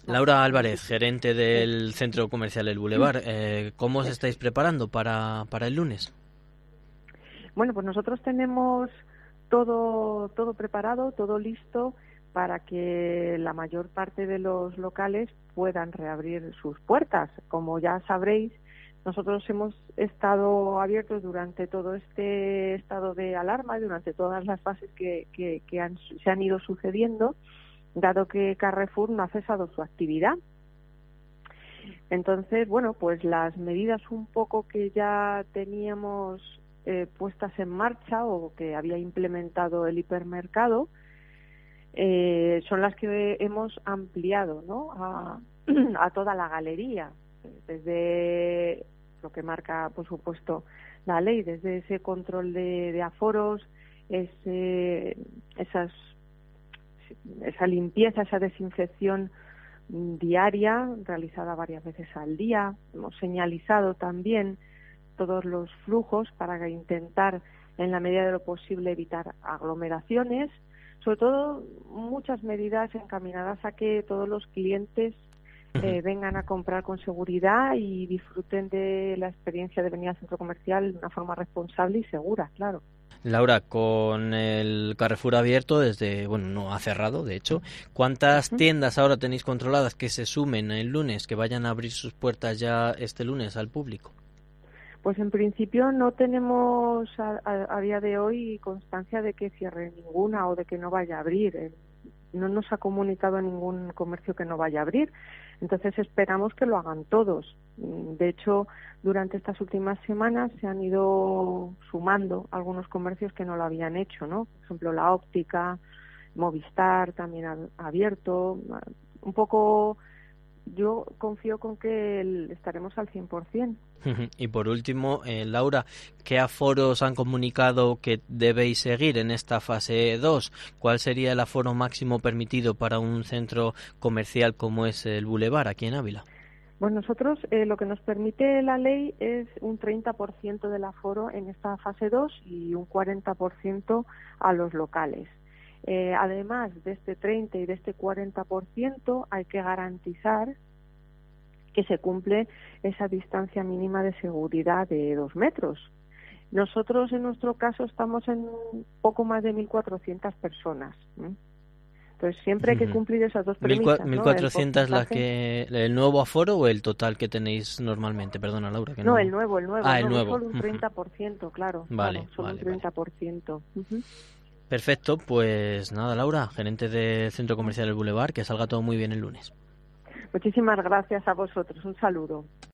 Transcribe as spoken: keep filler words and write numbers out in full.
Laura Álvarez, gerente del Centro Comercial El Boulevard, eh, ¿cómo os estáis preparando para, para el lunes? Bueno, pues nosotros tenemos todo, todo preparado, todo listo para que la mayor parte de los locales puedan reabrir sus puertas. Como ya sabréis, nosotros hemos estado abiertos durante todo este estado de alarma y durante todas las fases que, que, que han, se han ido sucediendo, dado que Carrefour no ha cesado su actividad. Entonces, bueno, pues las medidas un poco que ya teníamos eh, puestas en marcha o que había implementado el hipermercado eh, son las que hemos ampliado, ¿no?, a, a toda la galería, desde lo que marca, por supuesto, la ley, desde ese control de, de aforos, ese, esas, esa limpieza, esa desinfección diaria, realizada varias veces al día. Hemos señalizado también todos los flujos para intentar, en la medida de lo posible, evitar aglomeraciones. Sobre todo, muchas medidas encaminadas a que todos los clientes eh, vengan a comprar con seguridad y disfruten de la experiencia de venir al centro comercial de una forma responsable y segura, claro. Laura, con el Carrefour abierto desde, bueno, no ha cerrado, de hecho, ¿cuántas tiendas ahora tenéis controladas que se sumen el lunes, que vayan a abrir sus puertas ya este lunes al público? Pues en principio no tenemos a, a, a día de hoy constancia de que cierre ninguna o de que no vaya a abrir. No nos ha comunicado ningún comercio que no vaya a abrir. Entonces esperamos que lo hagan todos. De hecho, durante estas últimas semanas se han ido sumando algunos comercios que no lo habían hecho, ¿no? Por ejemplo, la óptica, Movistar también ha abierto. Un poco, yo confío con que el, estaremos al cien por ciento. Y por último, eh, Laura, ¿qué aforos han comunicado que debéis seguir en esta fase dos? ¿Cuál sería el aforo máximo permitido para un centro comercial como es el Boulevard aquí en Ávila? Bueno, nosotros eh, lo que nos permite la ley es un treinta por ciento del aforo en esta fase dos y un cuarenta por ciento a los locales. Eh, además de este treinta y de este cuarenta por ciento hay que garantizar que se cumple esa distancia mínima de seguridad de dos metros. Nosotros, en nuestro caso, estamos en poco más de mil cuatrocientas personas. ¿eh? Entonces, siempre hay que cumplir esas dos premisas. ¿mil cuatrocientas ¿no? la que el nuevo aforo o el total que tenéis normalmente? Perdona, Laura. Que no, no, el nuevo, el nuevo. Ah, el no, nuevo. Solo un treinta por ciento, claro. Vale, claro solo vale, un treinta por ciento. Vale. Uh-huh. Perfecto, pues nada, Laura, gerente del Centro Comercial El Boulevard, que salga todo muy bien el lunes. Muchísimas gracias a vosotros. Un saludo.